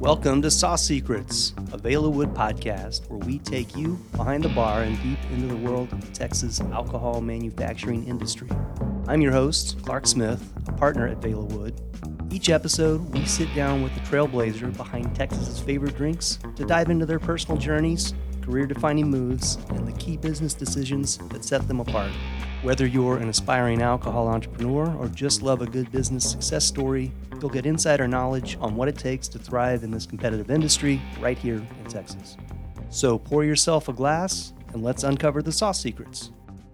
Welcome to Sauce Secrets, a Velawood podcast where we take you behind the bar and deep into the world of the Texas alcohol manufacturing industry. I'm your host, Clark Smith, a partner at Velawood. Each episode, we sit down with the trailblazer behind Texas's favorite drinks to dive into their personal journeys, career-defining moves, and the key business decisions that set them apart. Whether you're an aspiring alcohol entrepreneur or just love a good business success story, you'll get insider knowledge on what it takes to thrive in this competitive industry right here in Texas. So pour yourself a glass and let's uncover the sauce secrets.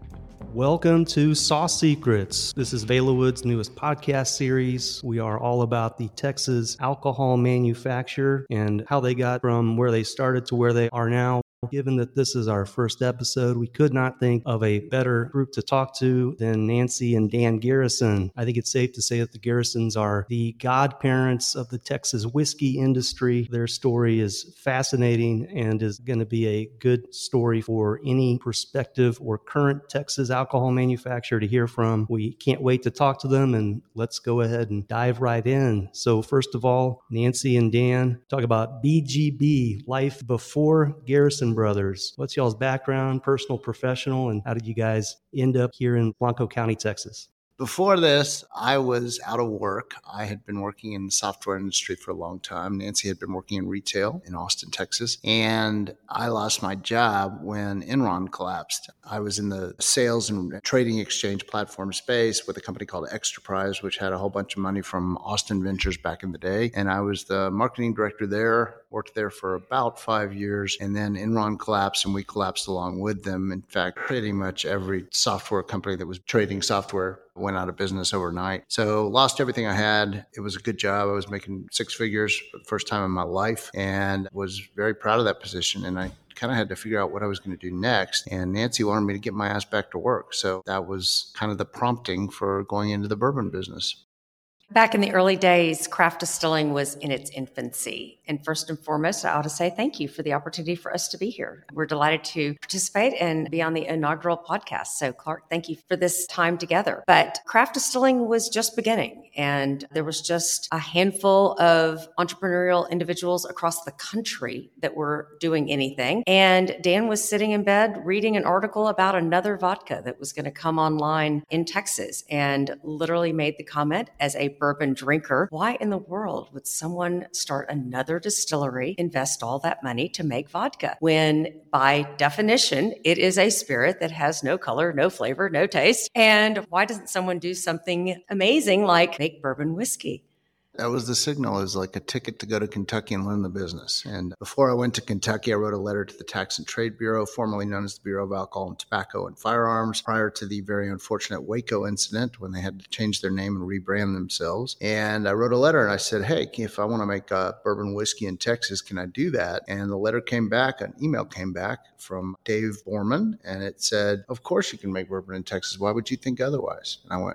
Welcome to Sauce Secrets. This is Velawood's newest podcast series. We are all about the Texas alcohol manufacturer and how they got from where they started to where they are now. Given that this is our first episode, we could not think of a better group to talk to than Nancy and Dan Garrison. I think it's safe to say that the Garrisons are the godparents of the Texas whiskey industry. Their story is fascinating and is going to be a good story for any prospective or current Texas alcohol manufacturer to hear from. We can't wait to talk to them, and let's go ahead and dive right in. So first of all, Nancy and Dan, talk about BGB, life before Garrison Brothers. What's y'all's background, personal, professional, and how did you guys end up here in Blanco County, Texas? Before this, I was out of work. I had been working in the software industry for a long time. Nancy had been working in retail in Austin, Texas. And I lost my job when Enron collapsed. I was in the sales and trading exchange platform space with a company called Extraprise, which had a whole bunch of money from Austin Ventures back in the day. And I was the marketing director there, worked there for about 5 years. And then Enron collapsed and we collapsed along with them. In fact, pretty much every software company that was trading software went out of business overnight. So lost everything I had. It was a good job. I was making six figures for the first time in my life and was very proud of that position. And I kind of had to figure out what I was going to do next. And Nancy wanted me to get my ass back to work. So that was kind of the prompting for going into the bourbon business. Back in the early days, craft distilling was in its infancy. And first and foremost, I ought to say thank you for the opportunity for us to be here. We're delighted to participate and be on the inaugural podcast. So Clark, thank you for this time together. But craft distilling was just beginning. And there was just a handful of entrepreneurial individuals across the country that were doing anything. And Dan was sitting in bed reading an article about another vodka that was going to come online in Texas and literally made the comment as a bourbon drinker, why in the world would someone start another distillery, invest all that money to make vodka when by definition, it is a spirit that has no color, no flavor, no taste? And why doesn't someone do something amazing like make bourbon whiskey? That was the signal. It was like a ticket to go to Kentucky and learn the business. And before I went to Kentucky, I wrote a letter to the Tax and Trade Bureau, formerly known as the Bureau of Alcohol and Tobacco and Firearms, prior to the very unfortunate Waco incident when they had to change their name and rebrand themselves. And I wrote a letter and I said, hey, if I want to make bourbon whiskey in Texas, can I do that? And the letter came back, an email came back from Dave Borman, and it said, of course you can make bourbon in Texas. Why would you think otherwise? And I went,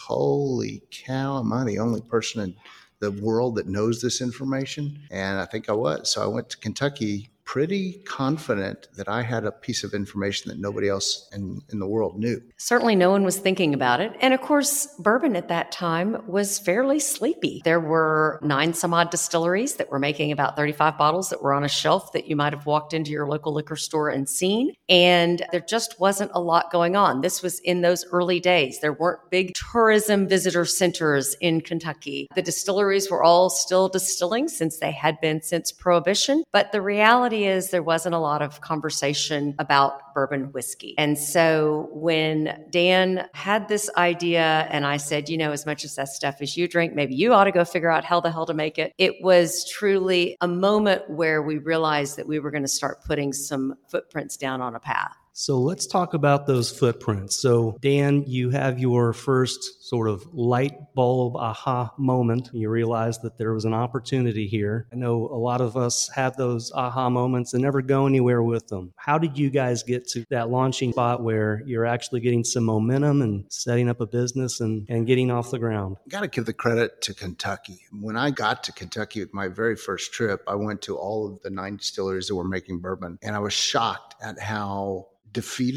holy cow, am I the only person in the world that knows this information? And I think I was. So I went to Kentucky pretty confident that I had a piece of information that nobody else in the world knew. Certainly no one was thinking about it. And of course, bourbon at that time was fairly sleepy. There were 9 some odd distilleries that were making about 35 bottles that were on a shelf that you might have walked into your local liquor store and seen. And there just wasn't a lot going on. This was in those early days. There weren't big tourism visitor centers in Kentucky. The distilleries were all still distilling since they had been since Prohibition. But the reality is there wasn't a lot of conversation about bourbon whiskey. And so when Dan had this idea and I said, you know, as much as that stuff as you drink, maybe you ought to go figure out how the hell to make it. It was truly a moment where we realized that we were going to start putting some footprints down on a path. So let's talk about those footprints. So Dan, you have your first sort of light bulb aha moment. You realize that there was an opportunity here. I know a lot of us have those aha moments and never go anywhere with them. How did you guys get to that launching spot where you're actually getting some momentum and setting up a business and getting off the ground? Got to give the credit to Kentucky. When I got to Kentucky with my very first trip, I went to all of the 9 distilleries that were making bourbon, and I was shocked at how defeated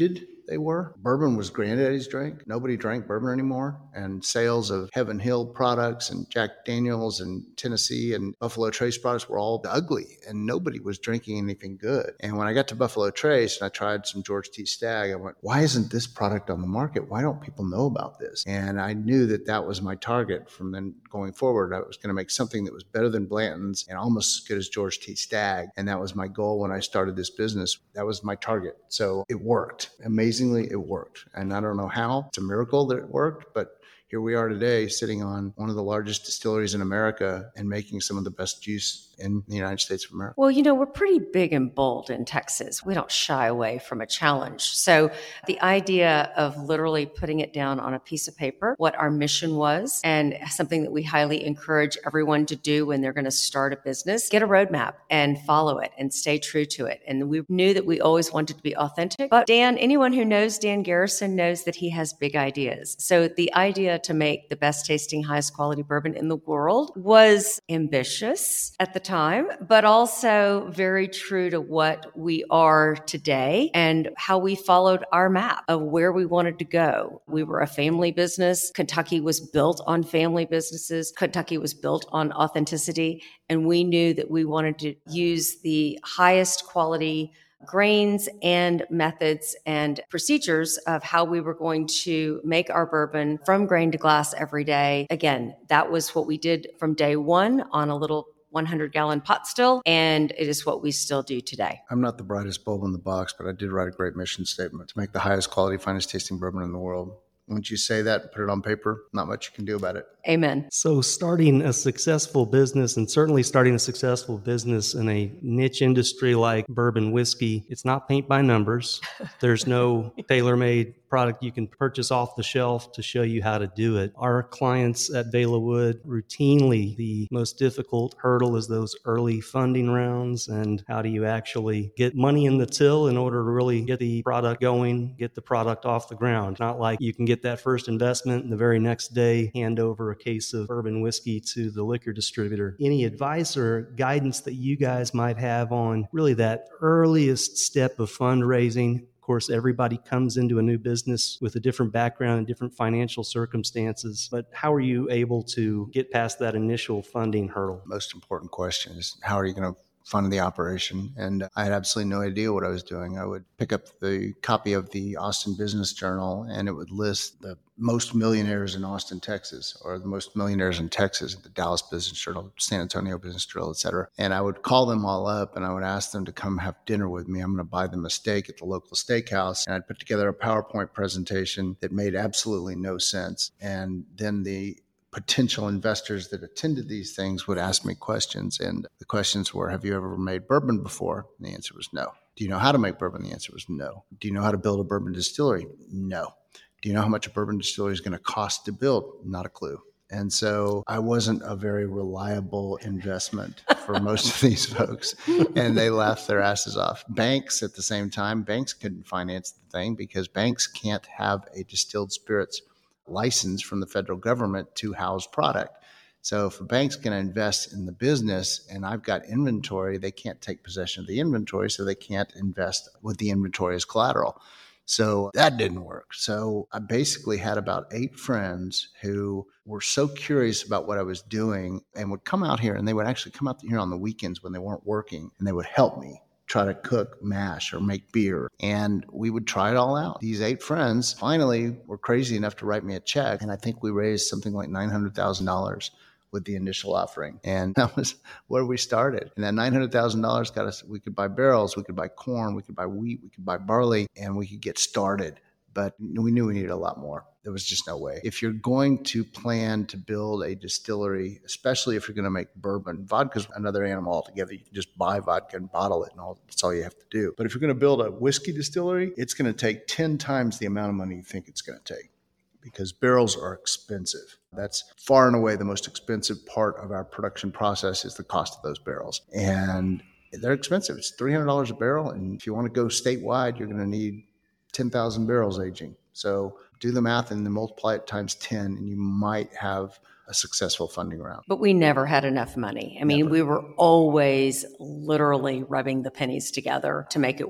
they were. Bourbon was granddaddy's drink. Nobody drank bourbon anymore. And sales of Heaven Hill products and Jack Daniels and Tennessee and Buffalo Trace products were all ugly, and nobody was drinking anything good. And when I got to Buffalo Trace and I tried some George T. Stagg, I went, why isn't this product on the market? Why don't people know about this? And I knew that that was my target from then going forward. I was going to make something that was better than Blanton's and almost as good as George T. Stagg. And that was my goal when I started this business. That was my target. So it worked. Amazingly, it worked. And I don't know how. It's a miracle that it worked, but here we are today sitting on one of the largest distilleries in America and making some of the best juice in the United States of America. Well, we're pretty big and bold in Texas. We don't shy away from a challenge. So the idea of literally putting it down on a piece of paper, what our mission was, and something that we highly encourage everyone to do when they're going to start a business, get a roadmap and follow it and stay true to it. And we knew that we always wanted to be authentic. But anyone who knows Dan Garrison knows that he has big ideas. So the idea to make the best tasting, highest quality bourbon in the world was ambitious at the time, but also very true to what we are today and how we followed our map of where we wanted to go. We were a family business. Kentucky was built on family businesses. Kentucky was built on authenticity. And we knew that we wanted to use the highest quality grains and methods and procedures of how we were going to make our bourbon from grain to glass every day. Again, that was what we did from day one on a little 100-gallon pot still, and it is what we still do today. I'm not the brightest bulb in the box, but I did write a great mission statement to make the highest quality, finest tasting bourbon in the world. Once you say that and put it on paper, not much you can do about it. Amen. So starting a successful business, and certainly starting a successful business in a niche industry like bourbon whiskey, it's not paint by numbers. There's no tailor-made product you can purchase off the shelf to show you how to do it. Our clients at Vela Wood, routinely, the most difficult hurdle is those early funding rounds, and how do you actually get money in the till in order to really get the product going, get the product off the ground. Not like you can get that first investment and the very next day hand over a case of bourbon whiskey to the liquor distributor. Any advice or guidance that you guys might have on really that earliest step of fundraising? Of course, everybody comes into a new business with a different background and different financial circumstances, but how are you able to get past that initial funding hurdle? Most important question is, how are you going to fund the operation? And I had absolutely no idea what I was doing. I would pick up the copy of the Austin Business Journal, and it would list the most millionaires in Austin, Texas, or the most millionaires in Texas, the Dallas Business Journal, San Antonio Business Journal, et cetera. And I would call them all up and I would ask them to come have dinner with me. I'm going to buy them a steak at the local steakhouse. And I'd put together a PowerPoint presentation that made absolutely no sense. And then the potential investors that attended these things would ask me questions. And the questions were, have you ever made bourbon before? And the answer was no. Do you know how to make bourbon? The answer was no. Do you know how to build a bourbon distillery? No. Do you know how much a bourbon distillery is going to cost to build? Not a clue. And so I wasn't a very reliable investment for most of these folks. And they laughed their asses off. Banks at the same time, banks couldn't finance the thing because banks can't have a distilled spirits license from the federal government to house product. So if a bank's going to invest in the business and I've got inventory, they can't take possession of the inventory, so they can't invest with the inventory as collateral. So that didn't work. So I basically had about 8 friends who were so curious about what I was doing and would come out here, and they would actually come out here on the weekends when they weren't working, and they would help me try to cook mash or make beer. And we would try it all out. These 8 friends finally were crazy enough to write me a check. And I think we raised something like $900,000 with the initial offering. And that was where we started. And that $900,000 got us, we could buy barrels, we could buy corn, we could buy wheat, we could buy barley, and we could get started. But we knew we needed a lot more. There was just no way. If you're going to plan to build a distillery, especially if you're going to make bourbon, vodka's another animal altogether. You can just buy vodka and bottle it, and that's all you have to do. But if you're going to build a whiskey distillery, it's going to take 10 times the amount of money you think it's going to take, because barrels are expensive. That's far and away the most expensive part of our production process, is the cost of those barrels. And they're expensive. It's $300 a barrel. And if you want to go statewide, you're going to need 10,000 barrels aging. So do the math and then multiply it times 10, and you might have a successful funding round. But we never had enough money. I mean, we were always literally rubbing the pennies together to make it work.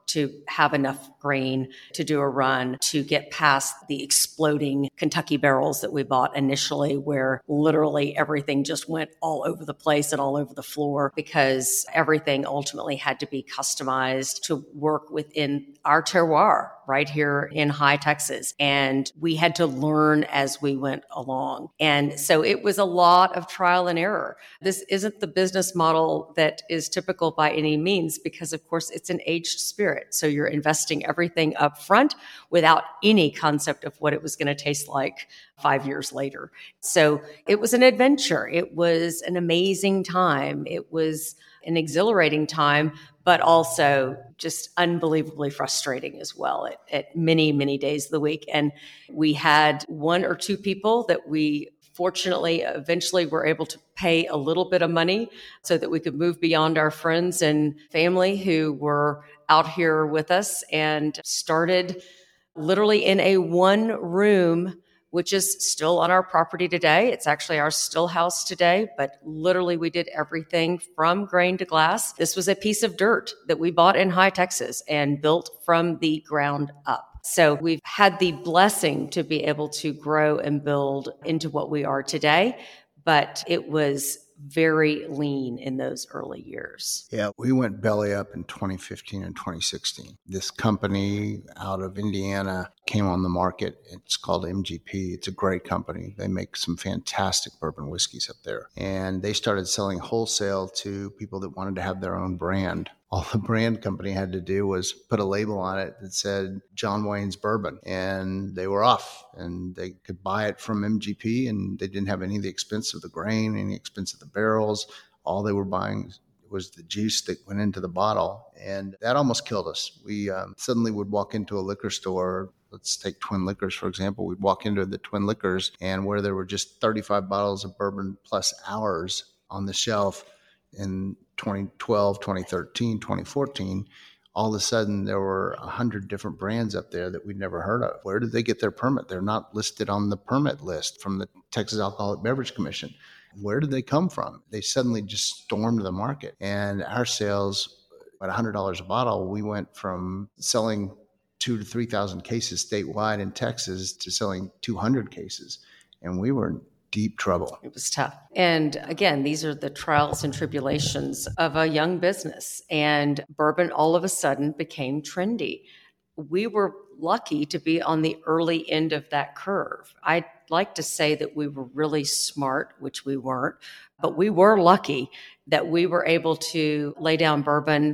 to have enough grain to do a run, to get past the exploding Kentucky barrels that we bought initially, where literally everything just went all over the place and all over the floor because everything ultimately had to be customized to work within our terroir right here in High Texas. And we had to learn as we went along. And so it was a lot of trial and error. This isn't the business model that is typical by any means, because of course it's an aged spirit. So you're investing everything up front without any concept of what it was going to taste like 5 years later. So it was an adventure. It was an amazing time. It was an exhilarating time, but also just unbelievably frustrating as well at many, many days of the week. And we had one or two people that we fortunately eventually were able to pay a little bit of money so that we could move beyond our friends and family who were out here with us, and started literally in a one room, which is still on our property today. It's actually our still house today, but literally we did everything from grain to glass. This was a piece of dirt that we bought in High Texas and built from the ground up. So we've had the blessing to be able to grow and build into what we are today, but it was very lean in those early years. Yeah, we went belly up in 2015 and 2016. This company out of Indiana came on the market. It's called MGP. It's a great company. They make some fantastic bourbon whiskeys up there. And they started selling wholesale to people that wanted to have their own brand. All the brand company had to do was put a label on it that said John Wayne's Bourbon, and they were off, and they could buy it from MGP, and they didn't have any of the expense of the grain, any expense of the barrels. All they were buying was the juice that went into the bottle, and that almost killed us. We suddenly would walk into a liquor store. Let's take Twin Liquors, for example. We'd walk into the Twin Liquors, and where there were just 35 bottles of bourbon plus ours on the shelf in 2012, 2013, 2014, all of a sudden there were 100 different brands up there that we'd never heard of. Where did they get their permit? They're not listed on the permit list from the Texas Alcoholic Beverage Commission. Where did they come from? They suddenly just stormed the market. And our sales, at $100 a bottle, we went from selling 2,000 to 3,000 cases statewide in Texas to selling 200 cases. And we were in deep trouble. It was tough. And again, these are the trials and tribulations of a young business. And bourbon all of a sudden became trendy. We were lucky to be on the early end of that curve. I'd like to say that we were really smart, which we weren't, but we were lucky that we were able to lay down bourbon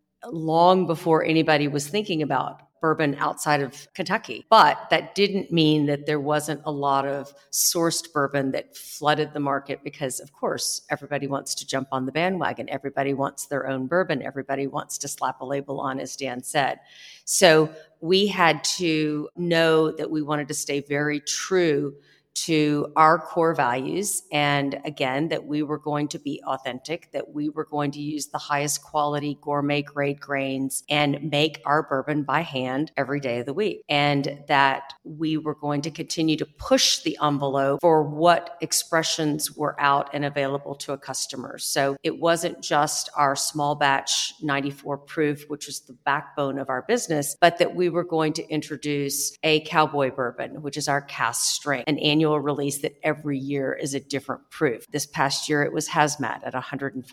long before anybody was thinking about bourbon outside of Kentucky. But that didn't mean that there wasn't a lot of sourced bourbon that flooded the market, because of course, everybody wants to jump on the bandwagon. Everybody wants their own bourbon. Everybody wants to slap a label on, as Dan said. So we had to know that we wanted to stay very true to our core values. And again, that we were going to be authentic, that we were going to use the highest quality gourmet grade grains and make our bourbon by hand every day of the week. And that we were going to continue to push the envelope for what expressions were out and available to a customer. So it wasn't just our small batch 94 proof, which was the backbone of our business, but that we were going to introduce a cowboy bourbon, which is our cask strength, an annual release that every year is a different proof. This past year, it was Hazmat at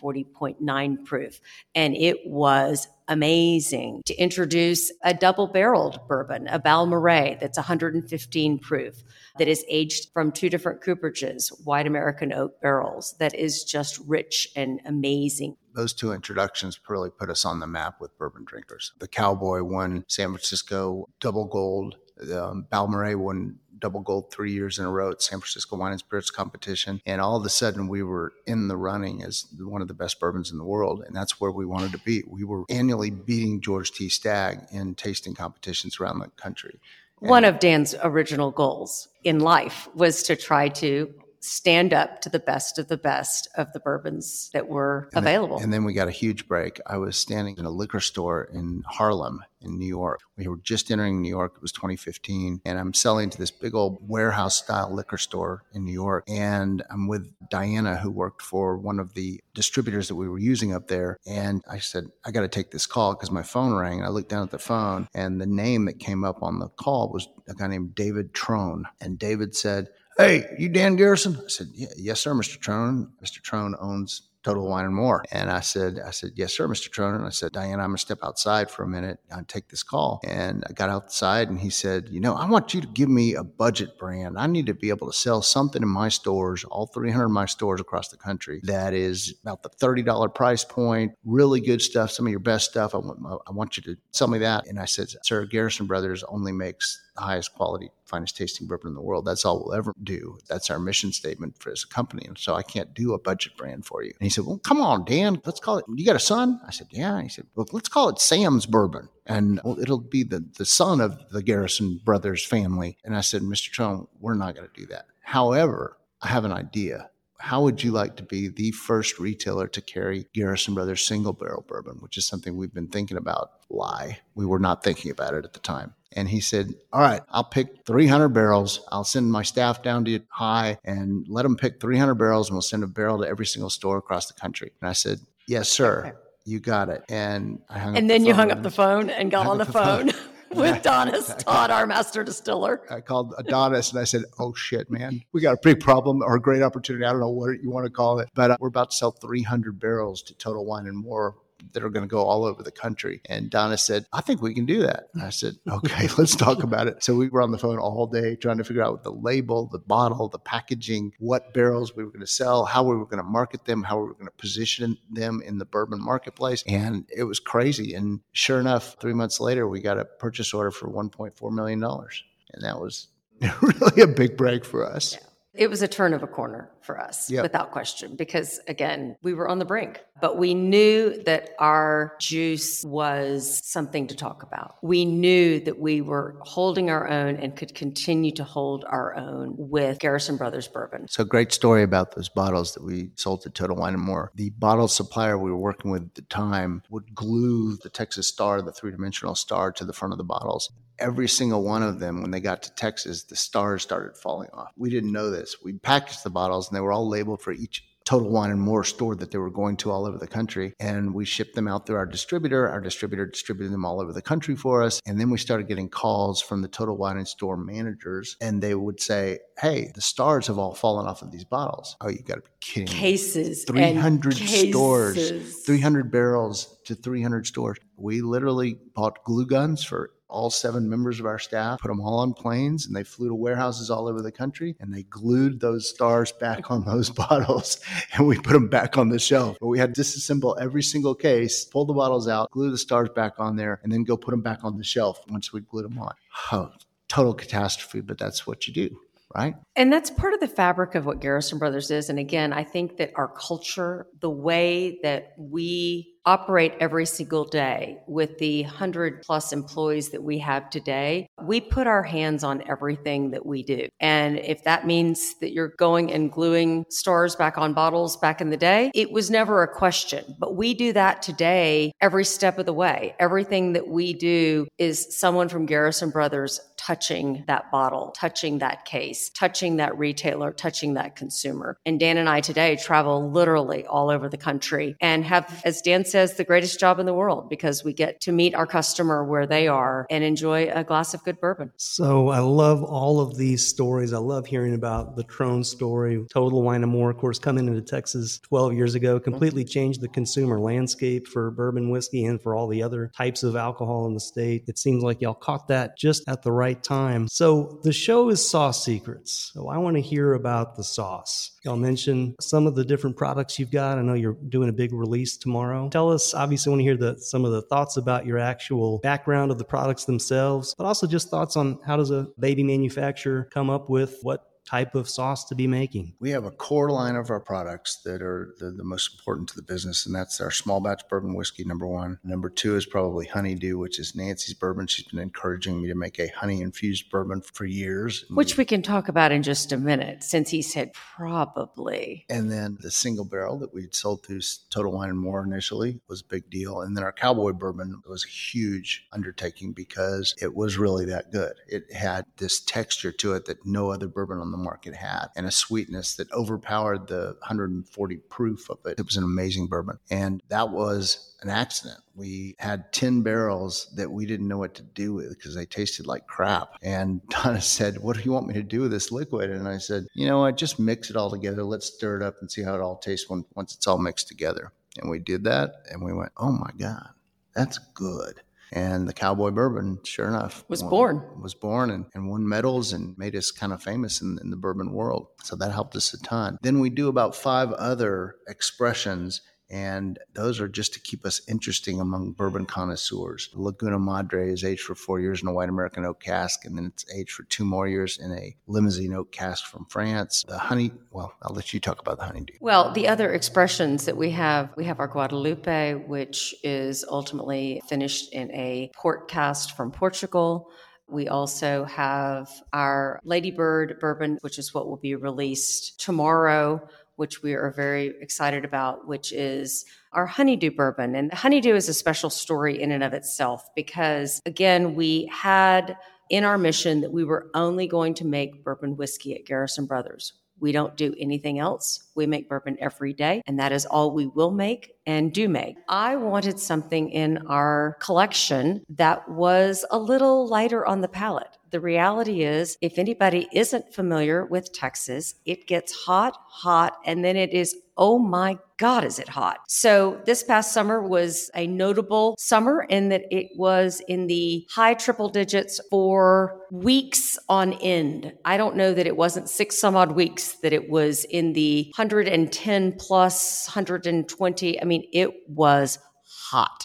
140.9 proof. And it was amazing to introduce a double-barreled bourbon, a Balmoral that's 115 proof, that is aged from two different cooperages, white American oak barrels, that is just rich and amazing. Those two introductions really put us on the map with bourbon drinkers. The Cowboy won San Francisco double gold. Balmoral won double gold 3 years in a row at San Francisco Wine and Spirits Competition. And all of a sudden we were in the running as one of the best bourbons in the world. And that's where we wanted to be. We were annually beating George T. Stagg in tasting competitions around the country. One of Dan's original goals in life was to try to stand up to the best of the bourbons that were available. And then we got a huge break. I was standing in a liquor store in Harlem in New York. We were just entering New York. It was 2015. And I'm selling to this big old warehouse style liquor store in New York. And I'm with Diana, who worked for one of the distributors that we were using up there. And I said, I got to take this call because my phone rang. I looked down at the phone and the name that came up on the call was a guy named David Trone. And David said, "Hey, you Dan Garrison?" I said, "Yes, sir, Mr. Trone." Mr. Trone owns Total Wine and More. And I said, "Yes, sir, Mr. Trone." And I said, "Diana, I'm going to step outside for a minute and take this call." And I got outside and he said, "I want you to give me a budget brand. I need to be able to sell something in my stores, all 300 of my stores across the country, that is about the $30 price point, really good stuff, some of your best stuff. I want you to sell me that." And I said, "Sir, Garrison Brothers only makes the highest quality, finest tasting bourbon in the world. That's all we'll ever do. That's our mission statement for as a company. And so I can't do a budget brand for you." And he said, "Well, come on, Dan, let's call it, you got a son?" I said, "Yeah." He said, "Well, let's call it Sam's Bourbon. And it'll be the son of the Garrison Brothers family." And I said, "Mr. Trone, we're not going to do that. However, I have an idea. How would you like to be the first retailer to carry Garrison Brothers single barrel bourbon," which is something we've been thinking about. Lie. We were not thinking about it at the time. And he said, "All right, I'll pick 300 barrels. I'll send my staff down to High and let them pick 300 barrels and we'll send a barrel to every single store across the country." And I said, "Yes, sir. You got it." And I hung up the phone. And then you hung up the phone and got on the phone with Adonis Todd, our master distiller. I called Adonis and I said, "Oh shit, man, we got a big problem or a great opportunity. I don't know what you want to call it, but we're about to sell 300 barrels to Total Wine and More that are going to go all over the country." And Donna said, "I think we can do that." And I said, "Okay, let's talk about it." So we were on the phone all day trying to figure out the label, the bottle, the packaging, what barrels we were going to sell, how we were going to market them, how we were going to position them in the bourbon marketplace. And it was crazy. And sure enough, 3 months later, we got a purchase order for $1.4 million. And that was really a big break for us. Yeah. It was a turn of a corner for us, without question, because again, we were on the brink, but we knew that our juice was something to talk about. We knew that we were holding our own and could continue to hold our own with Garrison Brothers bourbon. So great story about those bottles that we sold to Total Wine and More. The bottle supplier we were working with at the time would glue the Texas star, the three-dimensional star, to the front of the bottles. Every single one of them, when they got to Texas, the stars started falling off. We didn't know this. We packaged the bottles and they were all labeled for each Total Wine and More store that they were going to all over the country. And we shipped them out through our distributor. Our distributor distributed them all over the country for us. And then we started getting calls from the Total Wine and Store managers. And they would say, "Hey, the stars have all fallen off of these bottles." Oh, you got to be kidding me. Cases. 300 cases. stores, 300 barrels to 300 stores. We literally bought glue guns for all 7 members of our staff, put them all on planes, and they flew to warehouses all over the country, and they glued those stars back on those bottles, and we put them back on the shelf. But we had to disassemble every single case, pull the bottles out, glue the stars back on there, and then go put them back on the shelf once we glued them on. Oh, total catastrophe, but that's what you do, right? And that's part of the fabric of what Garrison Brothers is. And again, I think that our culture, the way that we operate every single day with the 100+ employees that we have today, we put our hands on everything that we do. And if that means that you're going and gluing stars back on bottles back in the day, it was never a question. But we do that today every step of the way. Everything that we do is someone from Garrison Brothers touching that bottle, touching that case, touching that retailer, touching that consumer. And Dan and I today travel literally all over the country and have, as Dan says, the greatest job in the world because we get to meet our customer where they are and enjoy a glass of good bourbon. So I love all of these stories. I love hearing about the Trone story. Total Wine and More, of course, coming into Texas 12 years ago, completely changed the consumer landscape for bourbon whiskey and for all the other types of alcohol in the state. It seems like y'all caught that just at the right time. So the show is Sauce Secrets. So I want to hear about the sauce. Y'all mentioned some of the different products you've got. I know you're doing a big release tomorrow. Tell us, obviously, I want to hear some of the thoughts about your actual background of the products themselves, but also just thoughts on how does a baby manufacturer come up with what type of sauce to be making? We have a core line of our products that are the most important to the business, and that's our small batch bourbon whiskey, number one. Number two is probably Honeydew, which is Nancy's bourbon. She's been encouraging me to make a honey-infused bourbon for years. Which we can talk about in just a minute, since he said probably. And then the single barrel that we'd sold through Total Wine & More initially was a big deal. And then our Cowboy bourbon was a huge undertaking because it was really that good. It had this texture to it that no other bourbon on the market had, and a sweetness that overpowered the 140 proof of it. It was an amazing bourbon. And that was an accident. We had 10 barrels that we didn't know what to do with because they tasted like crap. And Donna said, "What do you want me to do with this liquid?" And I said, "You know what, just mix it all together. Let's stir it up and see how it all tastes once it's all mixed together." And we did that, and we went, "Oh my God, that's good." And the Cowboy bourbon, sure enough, was born and won medals and made us kind of famous in the bourbon world. So that helped us a ton. Then we do about 5 other expressions, and those are just to keep us interesting among bourbon connoisseurs. Laguna Madre is aged for 4 years in a white American oak cask, and then it's aged for 2 more years in a Limousin oak cask from France. The honey, well, I'll let you talk about the honeydew. Well, the other expressions that we have our Guadalupe, which is ultimately finished in a port cask from Portugal. We also have our Ladybird bourbon, which is what will be released tomorrow, which we are very excited about, which is our Honeydew bourbon. And the Honeydew is a special story in and of itself because, again, we had in our mission that we were only going to make bourbon whiskey at Garrison Brothers. We don't do anything else. We make bourbon every day, and that is all we will make and do make. I wanted something in our collection that was a little lighter on the palate. The reality is, if anybody isn't familiar with Texas, it gets hot, and then it is, oh my God, is it hot. So this past summer was a notable summer in that it was in the high triple digits for weeks on end. I don't know that it wasn't 6 some odd weeks that it was in the 110 plus, 120. I mean, it was hot.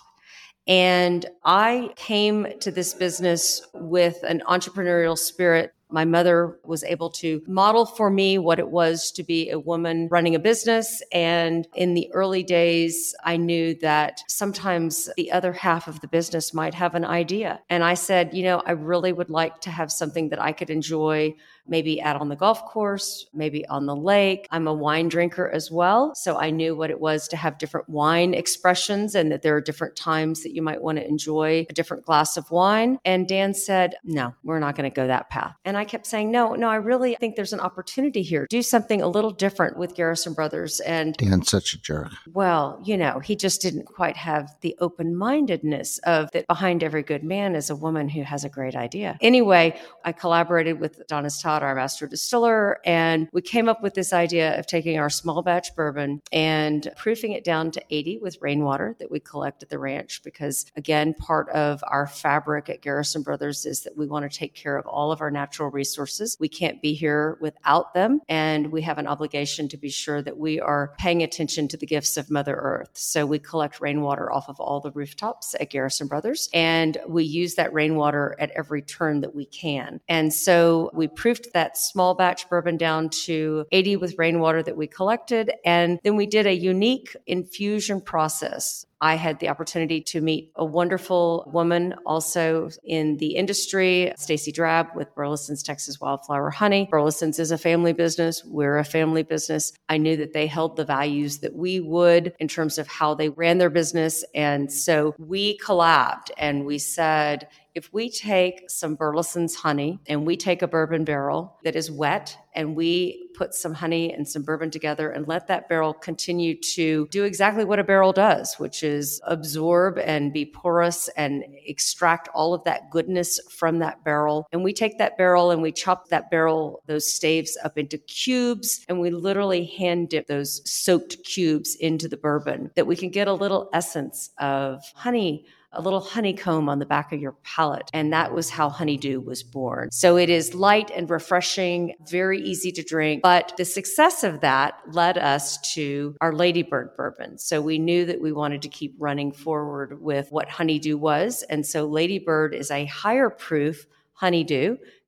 And I came to this business with an entrepreneurial spirit. My mother was able to model for me what it was to be a woman running a business. And in the early days, I knew that sometimes the other half of the business might have an idea. And I said, I really would like to have something that I could enjoy, maybe out on the golf course, maybe on the lake. I'm a wine drinker as well. So I knew what it was to have different wine expressions and that there are different times that you might want to enjoy a different glass of wine. And Dan said, "No, we're not going to go that path." And I kept saying, no, I really think there's an opportunity here. Do something a little different with Garrison Brothers. And Dan's such a jerk. Well, he just didn't quite have the open-mindedness of that behind every good man is a woman who has a great idea. Anyway, I collaborated with Donna Todd, our master distiller, and we came up with this idea of taking our small batch bourbon and proofing it down to 80 with rainwater that we collect at the ranch. Because again, part of our fabric at Garrison Brothers is that we want to take care of all of our natural resources. We can't be here without them. And we have an obligation to be sure that we are paying attention to the gifts of Mother Earth. So we collect rainwater off of all the rooftops at Garrison Brothers, and we use that rainwater at every turn that we can. And so we proofed that small batch bourbon down to 80 with rainwater that we collected. And then we did a unique infusion process. I had the opportunity to meet a wonderful woman also in the industry, Stacy Drab with Burleson's Texas Wildflower Honey. Burleson's is a family business. We're a family business. I knew that they held the values that we would in terms of how they ran their business. And so we collabed and we said, if we take some Burleson's honey and we take a bourbon barrel that is wet and we put some honey and some bourbon together and let that barrel continue to do exactly what a barrel does, which is absorb and be porous and extract all of that goodness from that barrel. And we take that barrel and we chop that barrel, those staves up into cubes, and we literally hand dip those soaked cubes into the bourbon that we can get a little essence of honey, a little honeycomb on the back of your palate. And that was how Honeydew was born. So it is light and refreshing, very easy to drink. But the success of that led us to our Ladybird bourbon. So we knew that we wanted to keep running forward with what Honeydew was. And so Ladybird is a higher proof Honeydew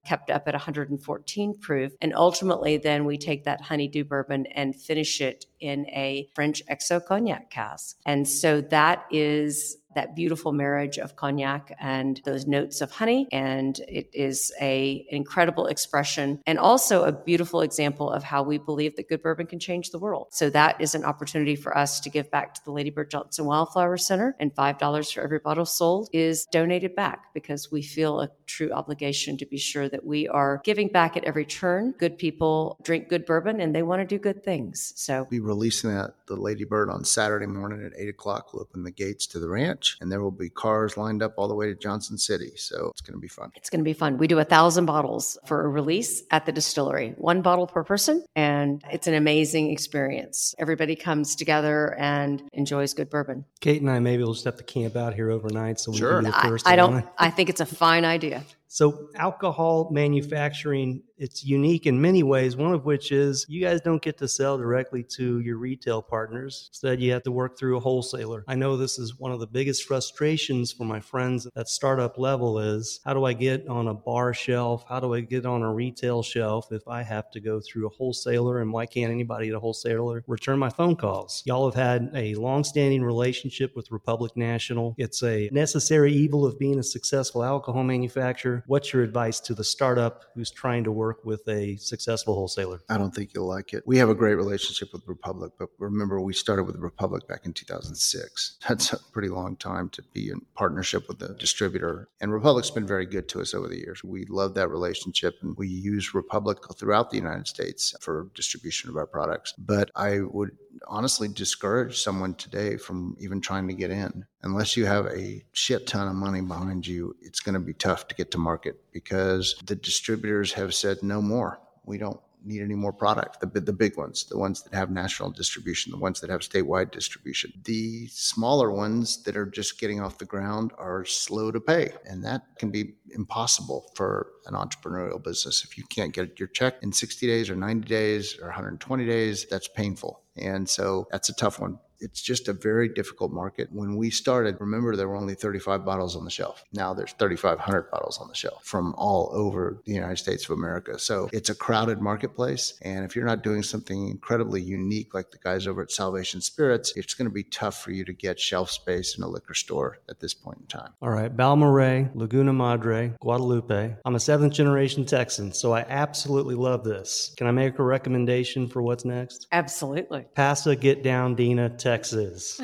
kept up at 114 proof. And ultimately, then we take that honeydew bourbon and finish it in a French XO cognac cask. And so that is that beautiful marriage of cognac and those notes of honey. And it is an incredible expression and also a beautiful example of how we believe that good bourbon can change the world. So that is an opportunity for us to give back to the Lady Bird Johnson Wildflower Center, and $5 for every bottle sold is donated back because we feel a true obligation to be sure that we are giving back at every turn. Good people drink good bourbon and they want to do good things. So we'll be releasing the Lady Bird on Saturday morning at 8 o'clock. We'll open the gates to the ranch, and there will be cars lined up all the way to Johnson City. So it's going to be fun. It's going to be fun. We do 1,000 bottles for a release at the distillery, 1 bottle per person. And it's an amazing experience. Everybody comes together and enjoys good bourbon. Kate and I maybe will just have to camp out here overnight so we can be the first. I think it's a fine idea. So alcohol manufacturing, it's unique in many ways, one of which is you guys don't get to sell directly to your retail partners. Instead, you have to work through a wholesaler. I know this is one of the biggest frustrations for my friends at startup level is, how do I get on a bar shelf? How do I get on a retail shelf if I have to go through a wholesaler? And why can't anybody at a wholesaler return my phone calls? Y'all have had a long-standing relationship with Republic National. It's a necessary evil of being a successful alcohol manufacturer. What's your advice to the startup who's trying to work with a successful wholesaler? I don't think you'll like it. We have a great relationship with Republic, but remember, we started with Republic back in 2006. That's a pretty long time to be in partnership with a distributor. And Republic's been very good to us over the years. We love that relationship, and we use Republic throughout the United States for distribution of our products. But I would honestly discourage someone today from even trying to get in. Unless you have a shit ton of money behind you, it's going to be tough to get to market because the distributors have said no more. We don't need any more product. The big ones, the ones that have national distribution, the ones that have statewide distribution. The smaller ones that are just getting off the ground are slow to pay. And that can be impossible for an entrepreneurial business. If you can't get your check in 60 days or 90 days or 120 days, that's painful. And so that's a tough one. It's just a very difficult market. When we started, remember, there were only 35 bottles on the shelf. Now there's 3,500 bottles on the shelf from all over the United States of America. So it's a crowded marketplace. And if you're not doing something incredibly unique like the guys over at Salvation Spirits, it's going to be tough for you to get shelf space in a liquor store at this point in time. All right. Balmorhea, Laguna Madre, Guadalupe. I'm a 7th generation Texan, so I absolutely love this. Can I make a recommendation for what's next? Absolutely. Pasadena, Texas.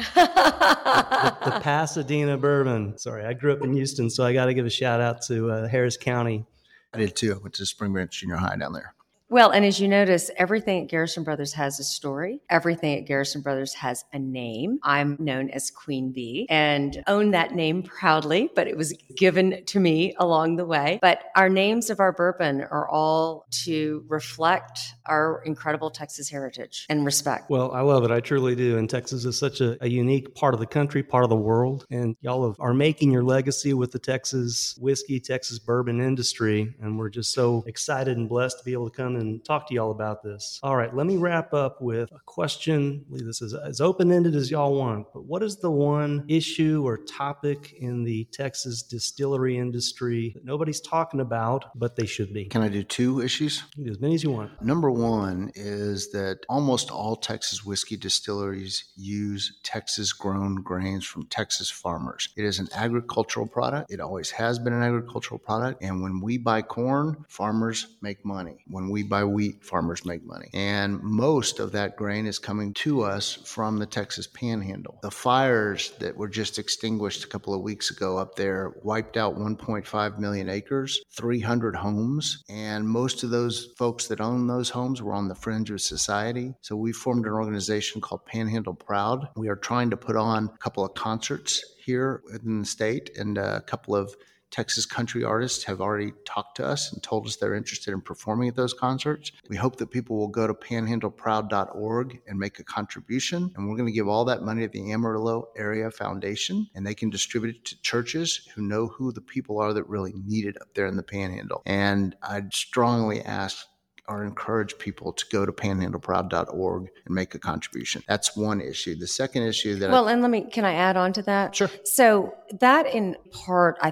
the Pasadena bourbon. Sorry, I grew up in Houston, so I got to give a shout out to Harris County. I did too. I went to Spring Branch Junior High down there. Well, and as you notice, everything at Garrison Brothers has a story. Everything at Garrison Brothers has a name. I'm known as Queen Bee and own that name proudly, but it was given to me along the way. But our names of our bourbon are all to reflect our incredible Texas heritage and respect. Well, I love it. I truly do. And Texas is such a unique part of the country, part of the world. And y'all are making your legacy with the Texas whiskey, Texas bourbon industry. And we're just so excited and blessed to be able to come and talk to y'all about this. All right, let me wrap up with a question. This is as open-ended as y'all want, but what is the one issue or topic in the Texas distillery industry that nobody's talking about, but they should be? Can I do 2 issues? You can do as many as you want. Number 1 is that almost all Texas whiskey distilleries use Texas-grown grains from Texas farmers. It is an agricultural product. It always has been an agricultural product. And when we buy corn, farmers make money. When we buy wheat, farmers make money. And most of that grain is coming to us from the Texas Panhandle. The fires that were just extinguished a couple of weeks ago up there wiped out 1.5 million acres, 300 homes, and most of those folks that own those homes were on the fringe of society. So we formed an organization called Panhandle Proud. We are trying to put on a couple of concerts here in the state, and a couple of Texas country artists have already talked to us and told us they're interested in performing at those concerts. We hope that people will go to panhandleproud.org and make a contribution. And we're going to give all that money to the Amarillo Area Foundation, and they can distribute it to churches who know who the people are that really need it up there in the Panhandle. And I'd strongly ask or encourage people to go to panhandleproud.org and make a contribution. That's one issue. The second issue that can I add on to that? Sure. So that in part, I think,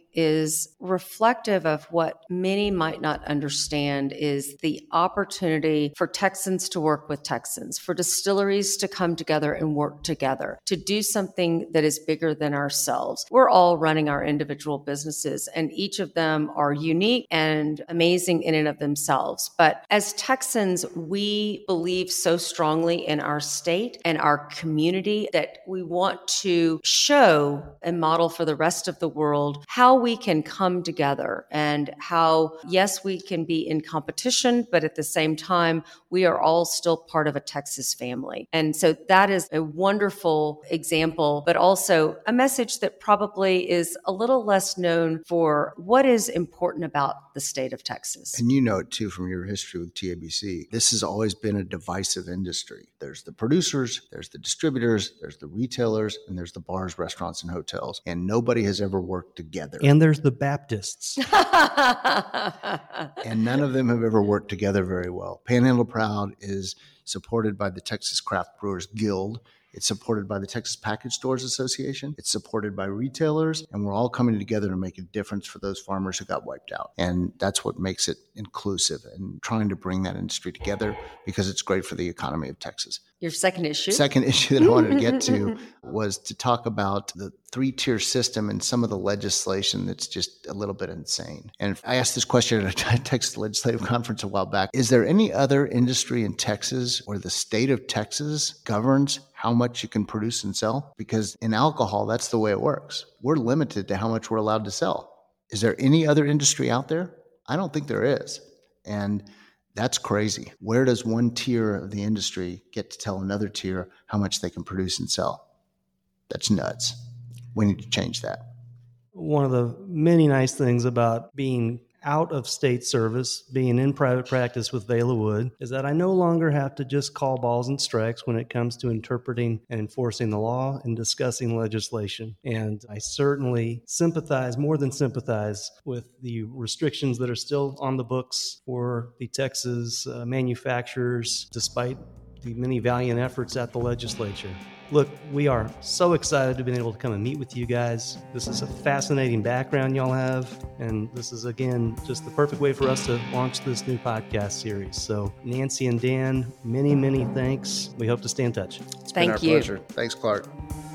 is reflective of what many might not understand is the opportunity for Texans to work with Texans, for distilleries to come together and work together, to do something that is bigger than ourselves. We're all running our individual businesses, and each of them are unique and amazing in and of themselves. But as Texans, we believe so strongly in our state and our community that we want to show and model for the rest of the world how we can come together and how, yes, we can be in competition, but at the same time, we are all still part of a Texas family. And so that is a wonderful example, but also a message that probably is a little less known for what is important about the state of Texas. And you know it too from your history with TABC. This has always been a divisive industry. There's the producers, there's the distributors, there's the retailers, and there's the bars, restaurants, and hotels. And nobody has ever worked together. And there's the Baptists. And none of them have ever worked together very well. Panhandle Proud is supported by the Texas Craft Brewers Guild. It's supported by the Texas Package Stores Association. It's supported by retailers, and we're all coming together to make a difference for those farmers who got wiped out. And that's what makes it inclusive and trying to bring that industry together because it's great for the economy of Texas. Your second issue? Second issue that I wanted to get to was to talk about the three-tier system and some of the legislation that's just a little bit insane. And I asked this question at a Texas legislative conference a while back. Is there any other industry in Texas where the state of Texas governs how much you can produce and sell? Because in alcohol, that's the way it works. We're limited to how much we're allowed to sell. Is there any other industry out there? I don't think there is. And that's crazy. Where does one tier of the industry get to tell another tier how much they can produce and sell? That's nuts. We need to change that. One of the many nice things about being out of state service, being in private practice with Vail Wood, is that I no longer have to just call balls and strikes when it comes to interpreting and enforcing the law and discussing legislation. And I certainly sympathize, more than sympathize, with the restrictions that are still on the books for the Texas manufacturers, despite the many valiant efforts at the legislature. Look, we are so excited to be able to come and meet with you guys. This is a fascinating background y'all have, and this is, again, just the perfect way for us to launch this new podcast series. So Nancy and Dan, many, many thanks. We hope to stay in touch. It's been our pleasure. Thanks, Clark.